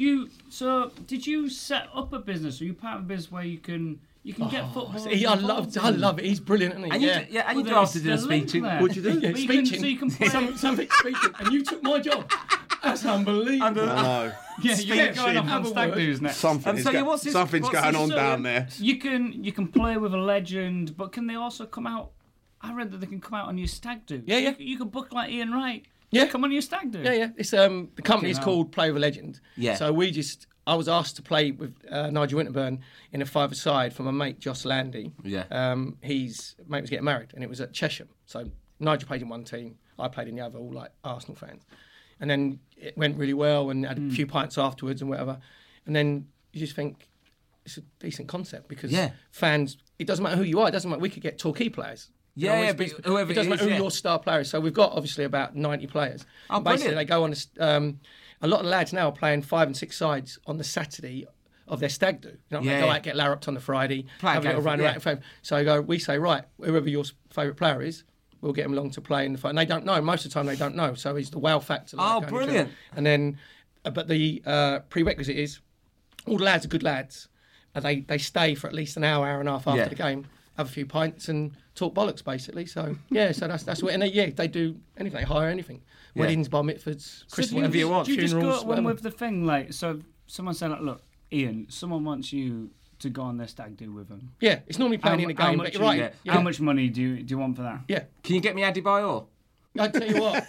Did you set up a business? Are you part of a business where you can get football? I love it. He's brilliant, isn't he? And you drafted in a speeching. What'd you do? Yeah, speeching. So you can play something speeching, and you took my job. That's unbelievable. I know. Yeah, you're going off on stag do's next. Something's going on down there. You can play with a legend, but can they also come out? I read that they can come out on your stag do. Yeah. You can book Ian Wright. Yeah. Come on your stag do. Yeah. It's the company is called Play with a Legend. Yeah. So I was asked to play with Nigel Winterburn in a 5-a-side for my mate Joss Landy. Yeah. His mate was getting married, and it was at Chesham. So Nigel played in one team, I played in the other, all Arsenal fans. And then it went really well, and had a few pints afterwards and whatever. And then you just think it's a decent concept because fans. It doesn't matter who you are. It doesn't matter. We could get Torquay players. But whoever it doesn't matter who your star player is. So we've got obviously about 90 players. Oh, basically, brilliant. they go on a lot of lads now are playing 5 and 6 sides on the Saturday of their stag do. They go out, get larruped on the Friday, have a little run around. So we say, right, whoever your favourite player is, we'll get them along to play in the fight. And they don't know. Most of the time, they don't know. So it's the wow factor. Brilliant. And then, but the prerequisite is all the lads are good lads. They stay for at least an hour and a half after the game, have a few pints and talk bollocks, basically. So, so that's what... And they do anything. They hire anything. Weddings, bar mitzvahs, Christmas, whatever you want. Do you just funerals, go with the thing, so someone said, look, Ian, someone wants you to go on their stag do with them. Yeah, it's normally playing in a game, but you're right. How much money do you want for that? Yeah. Can you get me Adebayor? I'll tell you what.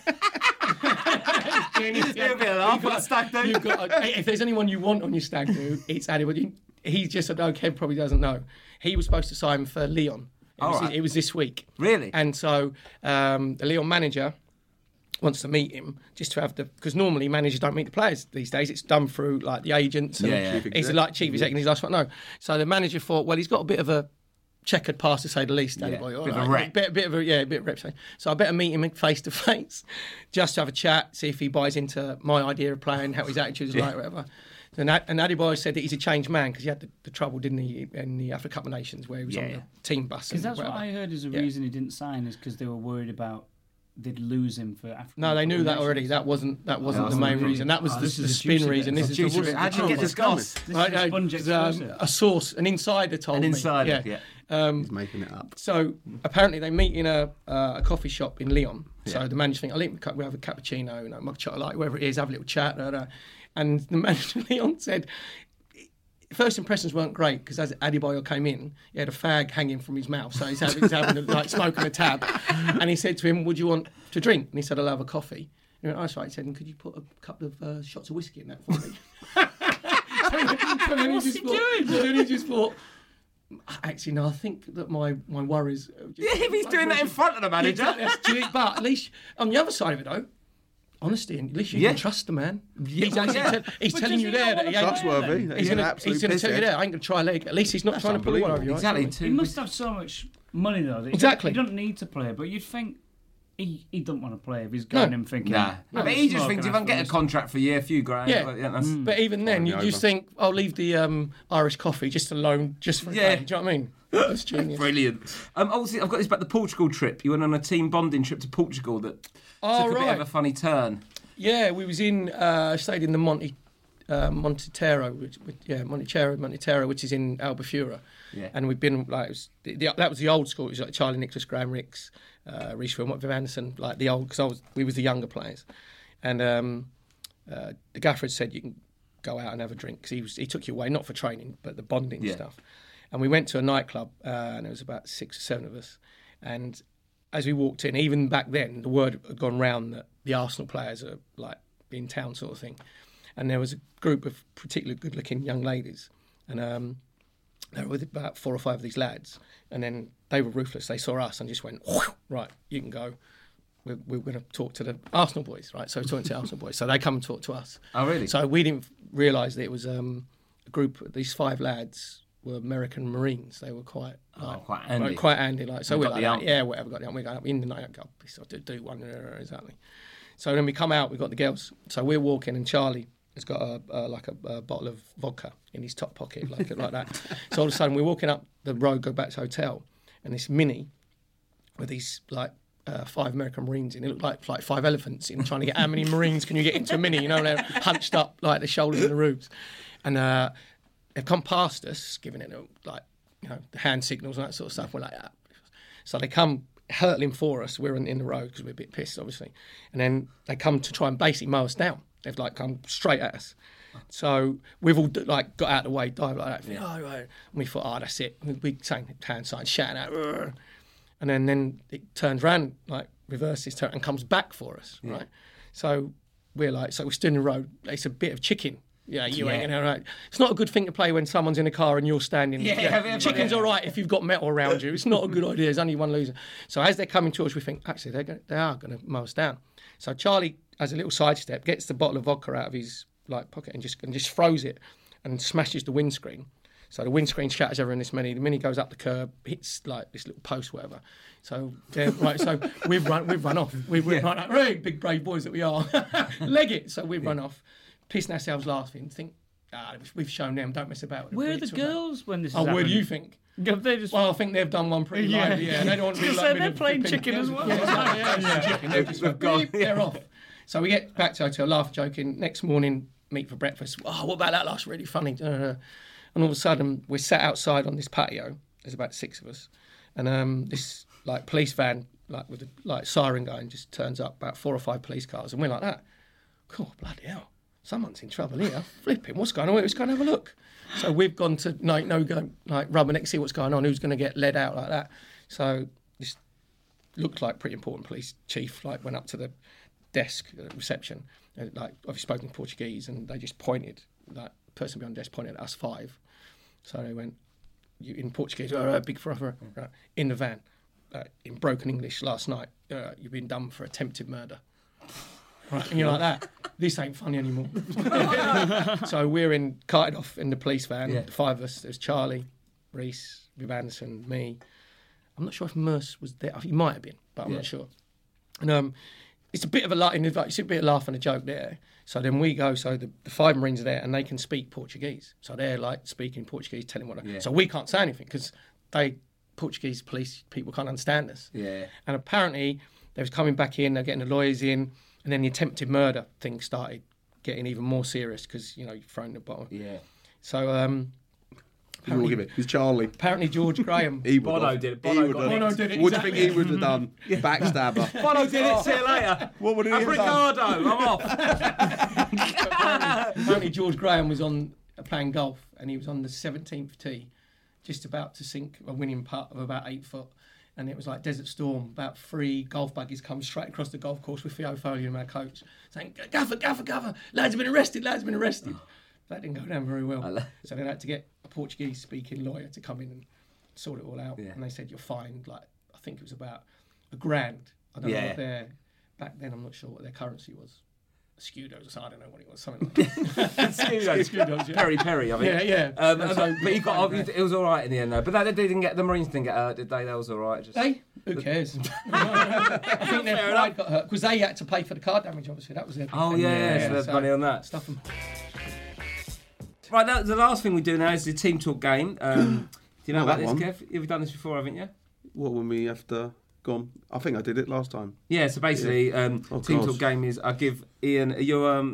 If there's anyone you want on your stag do, it's Adebayor. He just said, Kev probably doesn't know. He was supposed to sign for Lyon. It was this week. Really? And so the Lyon manager wants to meet him just to have because normally managers don't meet the players these days. It's done through the agents. And he's chief executive. He's last one. No. So the manager thought, well, he's got a bit of a checkered past to say the least. Bit of a rep. Bit of a rep. So I better meet him face to face, just to have a chat, see if he buys into my idea of playing, how his attitude is like, whatever. And Adebayo said that he's a changed man because he had the trouble, didn't he, in the Africa Cup of Nations where he was on the team bus. Because that's what I heard is the reason he didn't sign is because they were worried about they'd lose him for Africa. No, they knew that already. That wasn't the main reason. That was the spin reason. This is the how did you get this goss? A source, an insider told me. An insider, yeah. He's making it up. So apparently they meet in a coffee shop in Lyon. So the manager thinks, we'll have a cappuccino, mocha chocolate, whatever it is, have a little chat. And the manager Lyon said, first impressions weren't great because as Adebayo came in, he had a fag hanging from his mouth. So he's having smoking a tab. And he said to him, would you want to drink? And he said, I'll have a coffee. He went, that's right. He said, and could you put a couple of shots of whiskey in that for me? So then he just thought, actually, no, I think that my worries... if he's doing that in front of the manager. But at least, on the other side of it, though, honesty, and at least you can trust the man. He's telling you there that he ain't trustworthy. He's going to tell you there, I ain't going to try a leg. At least he's not trying to pull one over you. Exactly. He must have so much money, though. That exactly. He don't need to play, but you'd think he don't want to play if he's going in thinking... but he just thinks if I can get a contract for a year, a few grand... Yeah. But even then, you just think, I'll leave the Irish coffee just alone, just for a day. Do you know what I mean? That's genius. Brilliant. Obviously, I've got this about the Portugal trip. You went on a team bonding trip to Portugal that took a bit of a funny turn. Yeah, we was stayed in the Montitero, which is in Albufeira. Yeah. And we've been that was the old school. It was like Charlie Nicholas, Graham Ricks, Rhys Wilmot, Viv Anderson, like the old. Because we was the younger players, and the gaffer had said you can go out and have a drink because he took you away not for training but the bonding stuff. And we went to a nightclub, and there was about 6 or 7 of us. And as we walked in, even back then, the word had gone round that the Arsenal players are like in town, sort of thing. And there was a group of particularly good-looking young ladies, and they were with about 4 or 5 of these lads. And then they were ruthless. They saw us and just went, right, you can go. We're going to talk to the Arsenal boys, right? So we're talking to the Arsenal boys. So they come and talk to us. Oh, really? So we didn't realise that it was a group. These 5 lads were American Marines. They were quite handy. Quite handy. So we're like, whatever. Got the we go in the night. Go, do one exactly. So then we come out. We've got the girls. So we're walking, and Charlie has got a bottle of vodka in his top pocket, like that. So all of a sudden we're walking up the road, go back to the hotel, and this Mini with these 5 American Marines in. It looked like 5 elephants in trying to get how many Marines can you get into a Mini? You know, they're hunched up like the shoulders and the roofs, and. They've come past us, giving it the hand signals and that sort of stuff. We're like, so they come hurtling for us. We're in the road because we're a bit pissed, obviously. And then they come to try and basically mow us down. They've come straight at us. So we've all got out of the way, dived like that. Right. And we thought, that's it. We sang hand signs, shouting out, Rrr. And then it turns around, reverses turn and comes back for us, right? So we're we're stood in the road. It's a bit of chicken. Yeah, you ain't gonna right. It's not a good thing to play when someone's in a car and you're standing. Chicken's all right if you've got metal around you. It's not a good idea. There's only one loser. So as they're coming to us, we think actually they are going to mow us down. So Charlie, as a little sidestep, gets the bottle of vodka out of his pocket and just throws it and smashes the windscreen. So the windscreen shatters over in this Mini. The Mini goes up the curb, hits this little post, whatever. So so we've run off. We've run right, big brave boys that we are. Leg it. So we've run off. Pissing ourselves laughing, think, we've shown them, don't mess about with it. Where are the girls when this is happening? Where do you think? Well, I think they've done one pretty lively, They don't want to be they're playing chicken as well. Chicken. They're off. So we get back to the hotel, laughing, joking. Next morning, meet for breakfast. What about that last? Really funny. And all of a sudden, we're sat outside on this patio. There's about 6 of us. And this police van, with a siren going, just turns up, about 4 or 5 police cars. And we're like that. Cool, bloody hell. Someone's in trouble here. Flipping, what's going on? Let's go and have a look. So we've gone to Rubberneck, see what's going on, who's going to get led out like that. So this looked like pretty important police chief, went up to the desk, reception, I've spoken Portuguese, and they just pointed, the person behind the desk pointed at us 5. So they went, in Portuguese, big forever, right, in the van, in broken English last night, you've been done for attempted murder. Right, and you're like that. This ain't funny anymore. So we're carted off in the police van. The 5 of us. There's Charlie, Rhys, Viv Anderson, me. I'm not sure if Merce was there. He might have been, but I'm not sure. And it's a bit of a laugh and a joke there. So then we go. So the 5 Marines are there, and they can speak Portuguese. So they're like speaking Portuguese, telling what. So we can't say anything because Portuguese police people can't understand us. Yeah. And apparently they was coming back in. They're getting the lawyers in, and then the attempted murder thing started getting even more serious because you're throwing the bottle. Yeah. So. It was Charlie. Apparently, George Graham. Bono did it. Bono did it. What do you think he would have done? Backstabber. Bono did it. See you later. What would he have done? Ricardo, I'm off. Apparently, George Graham was playing golf, and he was on the 17th tee, just about to sink a winning putt of about 8 foot. And it was like Desert Storm. About 3 golf buggies come straight across the golf course with Theo Foley and our coach, saying, "Gaffer, lads have been arrested. That didn't go down very well. So they had to get a Portuguese-speaking lawyer to come in and sort it all out. Yeah. And they said, you're fined, I think it was about $1,000. I don't know what back then, I'm not sure what their currency was. Scudos or something, I don't know what it was, something like that. Scudos, yeah. Perry, I mean. Yeah. But it was all right in the end, though. But the Marines didn't get hurt, did they? That was all right. Who cares? I think their pride got hurt, because they had to pay for the car damage, obviously. That was their so there's money on that. Stuff them. Right, the last thing we do now is the team talk game. Do you know about this, Kev? You've done this before, haven't you? What, when we have to go? I think I did it last time. Yeah, so basically, team talk game is I give Ian, I'll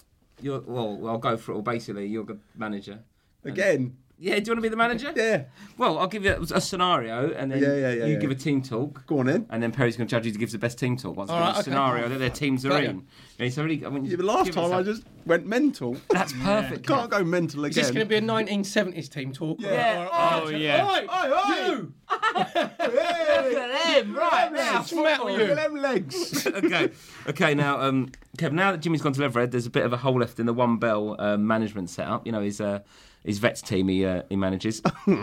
go for it all. Basically, you're the manager. Again? Yeah, do you want to be the manager? Yeah. Well, I'll give you a scenario, and then you give a team talk. Go on in. And then Perry's going to judge who gives the best team talk. Once a scenario that their teams are in. Yeah, so really, the last time I just went mental. That's perfect. Can't go mental again. Is this going to be a 1970s team talk? Yeah. Oh, yeah. Oi, you! Look at them, right now. Look at them legs. Okay. Now, Kev. Now that Jimmy's gone to Leatherhead, there's a bit of a hole left in the One Bell management setup. His vets team he manages.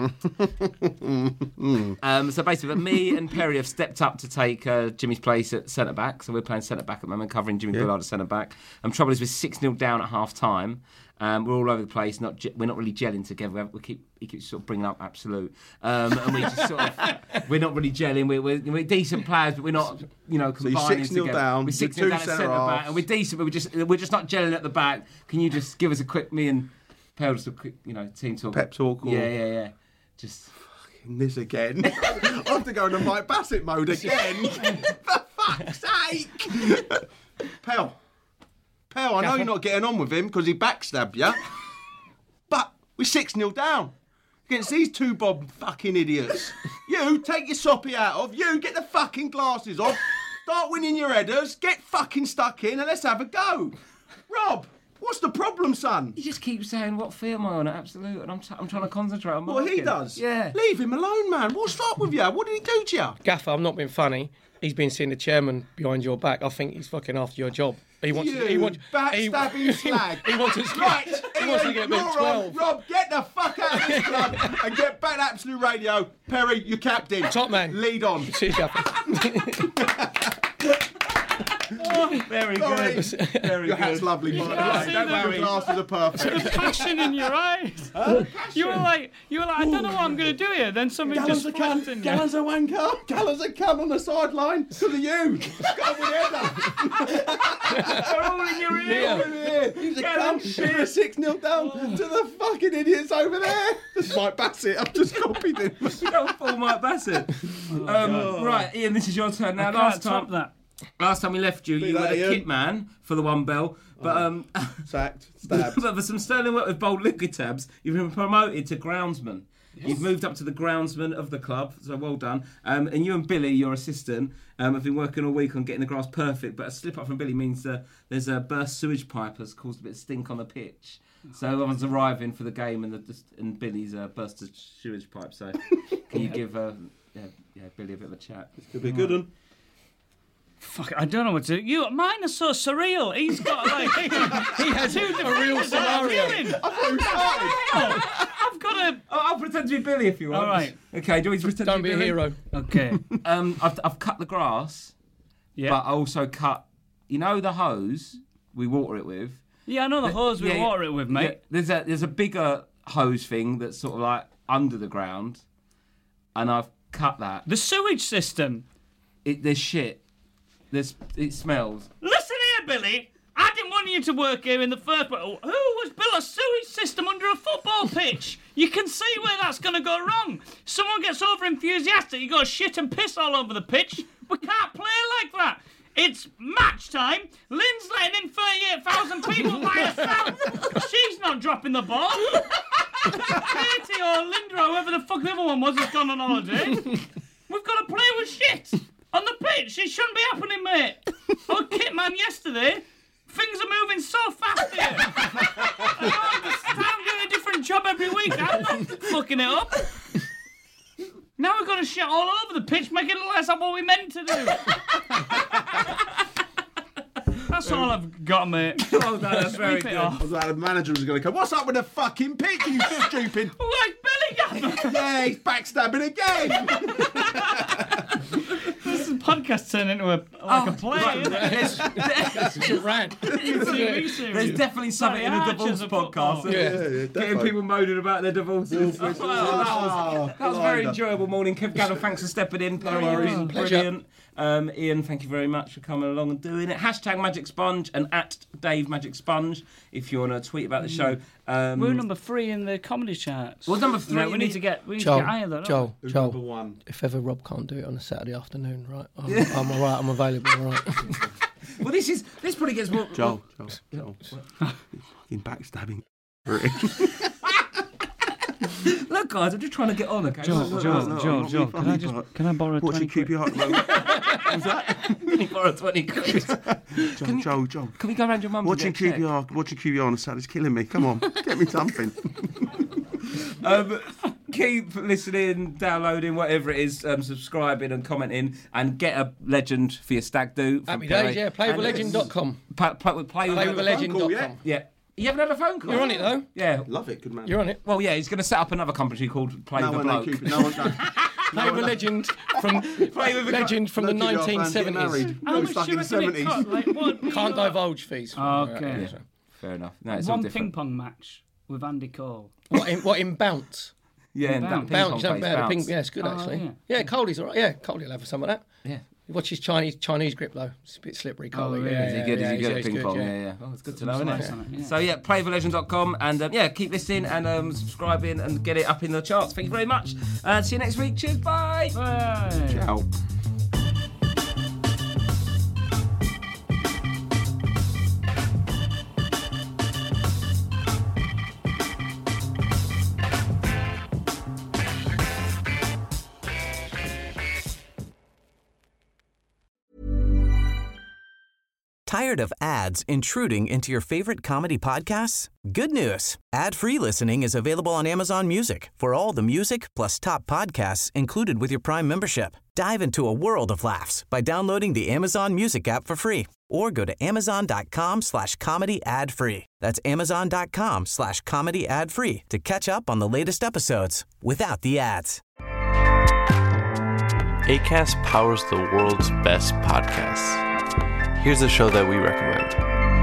So basically, me and Perry have stepped up to take Jimmy's place at centre back. So we're playing centre back at the moment, covering Jimmy Bullard at centre back. Trouble is, we're 6-0 down at half time. We're all over the place. We're not really gelling together. He keeps sort of bringing up Absolute, and we just sort of we're not really gelling. We're decent players, but we're not combining so 6-0 together. down. We're 6-0 down at centre back, and we're decent, but we're just not gelling at the back. Can you just give us a quick just a quick, team talk. Pep talk. Yeah. Just fucking this again. I have to go into Mike Bassett mode again. For fuck's sake. Pell, I know you're not getting on with him because he backstabbed you. But we're 6-0 down against these 2 bob fucking idiots. You take your soppy out of. You get the fucking glasses off. Start winning your headers. Get fucking stuck in and let's have a go. Rob. What's the problem, son? He just keeps saying, what fee am I on at Absolute? And I'm trying to concentrate on marking. Well, he does? Yeah. Leave him alone, man. What's up with you? What did he do to you? Gaffer, I'm not being funny. He's been seeing the chairman behind your back. I think he's fucking after your job. Backstabbing slag. He wants to get about 12. Rob, get the fuck out of this club and get back to Absolute Radio. Perry, you're captain. Top man. Lead on. Cheers, Gaffer. Very good. Your hat's lovely, by the way. Don't worry. Your glasses are perfect. The passion in your eyes. You were like, I don't know what I'm going to do here. Then something just flipped in you. Gallen's a wanker. Gallen's a cunt on the sideline. Because of you. Got with header. They're all in your ear. He's a cunt. We're 6-0 down to the fucking idiots over there. This is Mike Bassett. I've just copied him. Don't fool Mike Bassett. Right, Ian, this is your turn now. Last time we left you, you were the kit man for the One Bell. But sacked, stabbed. But for some sterling work with bold liquid tabs, you've been promoted to groundsman. Yes. You've moved up to the groundsman of the club, so well done. And you and Billy, your assistant, have been working all week on getting the grass perfect. But a slip up from Billy means there's a burst sewage pipe has caused a bit of stink on the pitch. So everyone's arriving for the game, and Billy's burst a sewage pipe. So can you give Billy a bit of a chat? This could be a good one. Fuck, I don't know what to do. Mine are so surreal. He's got he has a real scenario. I've got a. I'll pretend to be Billy if you want. All right. Okay. Do you want to pretend to be a hero? Okay. I've cut the grass. Yeah. But I also cut. You know the hose we water it with. Yeah, I know the hose we water it with, mate. Yeah, there's a bigger hose thing that's sort of like under the ground, and I've cut that. The sewage system. There's shit. It smells. Listen here, Billy. I didn't want you to work here in the first place. Who was built a sewage system under a football pitch? You can see where that's going to go wrong. Someone gets over enthusiastic, you got to shit and piss all over the pitch. We can't play like that. It's match time. Lynn's letting in 38,000 people by herself. She's not dropping the ball. Katie or Linda or whoever the fuck the other one was has gone on holiday. We've got to play with shit on the pitch. It shouldn't be happening, mate. Oh, Kitman yesterday. Things are moving so fast here. I don't understand. I'm doing a different job every week. I'm not fucking it up. Now we've got to shit all over the pitch, make it look like that's what we meant to do. That's all I've got, mate. Oh, that's very good. I was like, the manager was going to come. What's up with the fucking pitch, you stupid? Like Billy Gaffer. Yeah, he's backstabbing again. This podcast turned into a play, isn't it? It's a rant. There's definitely something in a divorce podcast. Yeah, Getting people moaning about their divorces. That was a very enjoyable morning. Kev Gannon, thanks for stepping in. No worries. Brilliant. Ian, thank you very much for coming along and doing it. Hashtag Magic Sponge and at Dave Magic Sponge if you want to tweet about the show. We're number 3 in the comedy charts. Well, number 3. No, we need to get higher though. Joel, number 1. if ever Rob can't do it on a Saturday afternoon, right? I'm all right. I'm available. All right. Well, this probably gets more. Joel. In backstabbing. Look, guys, I'm just trying to get on, okay? Joel, can I borrow 20 quid? What was that? Can you borrow 20 quid? Joel. Can we go around your mum? Watching QPR on a Saturday's killing me. Come on, get me something. Keep listening, downloading, whatever it is, subscribing and commenting, and get a legend for your stag do. Happy days, yeah. Playwithalegend.com. Playwithalegend.com. Yeah. You haven't had a phone call? You're on it, though. Yeah. Love it, good man. You're on it. Well, yeah, he's going to set up another company called Play with a Bloke. No one. Play with a legend from the 1970s. How much do you reckon it cost? Like, what? Can't divulge fees. Okay. Yeah. Fair enough. No, it's all One different. ping pong match with Andy Cole. What in Bounce? Yeah, and Bounce. that ping pong Bounce. place, Yeah, it's good actually. yeah. Yeah, Coley's all right. Yeah, Coley'll have some of that. Yeah. Watch his Chinese grip though. It's a bit slippery, Coley. really? Yeah, Is he good? Is he good at he's ping pong? yeah. Yeah. Oh, it's good to know, isn't Slice it? on it, yeah. So, yeah, playforlegend.com and, keep listening and subscribing and get it up in the charts. Thank you very much. See you next week. Cheers. Bye. Bye. Ciao. Tired of ads intruding into your favorite comedy podcasts? Good news. Ad-free listening is available on Amazon Music for all the music plus top podcasts included with your Prime membership. Dive into a world of laughs by downloading the Amazon Music app for free or go to amazon.com/comedy ad-free. That's amazon.com/comedy ad-free to catch up on the latest episodes without the ads. Acast powers the world's best podcasts. Here's a show that we recommend.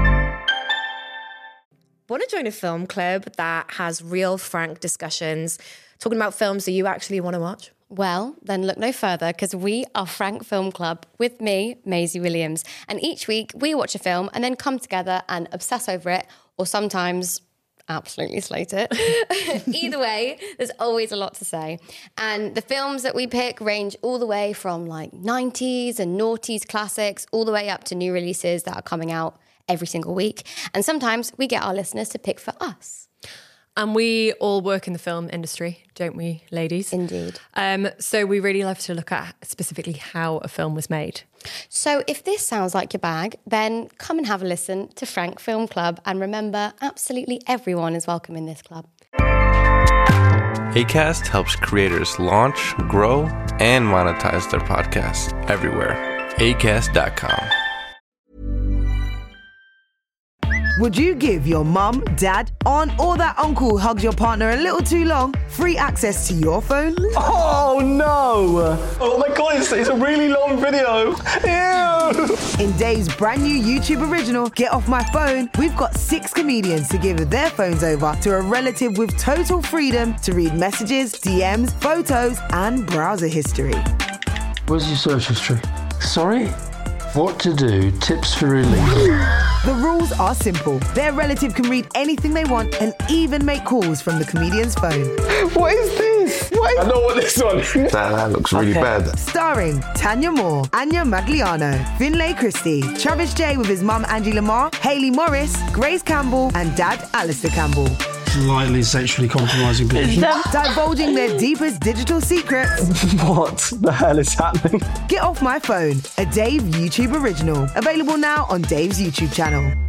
Want to join a film club that has real, frank discussions, talking about films that you actually want to watch? Well, then look no further, because we are Frank Film Club with me, Maisie Williams. And each week we watch a film and then come together and obsess over it, or sometimes absolutely slate it. Either way, there's always a lot to say. And the films that we pick range all the way from like 90s and noughties classics, all the way up to new releases that are coming out every single week. And sometimes we get our listeners to pick for us. And we all work in the film industry, don't we, ladies? Indeed. So we really love to look at specifically how a film was made. So if this sounds like your bag, then come and have a listen to Frank Film Club. And remember, absolutely everyone is welcome in this club. Acast helps creators launch, grow, and monetize their podcasts everywhere. Acast.com. Would you give your mum, dad, aunt, or that uncle who hugs your partner a little too long free access to your phone? Oh no! Oh my god, it's a really long video. Ew! In Dave's brand new YouTube original, Get Off My Phone, we've got 6 comedians to give their phones over to a relative with total freedom to read messages, DMs, photos, and browser history. Where's your search history? Sorry? What to do, tips for relief. The rules are simple. Their relative can read anything they want and even make calls from the comedian's phone. What is this? I know what this one is. That looks really bad. Starring Tanya Moore, Anya Magliano, Finlay Christie, Travis J with his mum Angie Lamar, Hayley Morris, Grace Campbell and dad Alistair Campbell. Slightly sexually compromising position. Divulging their deepest digital secrets. What the hell is happening? Get Off My Phone, a Dave YouTube original. Available now on Dave's YouTube channel.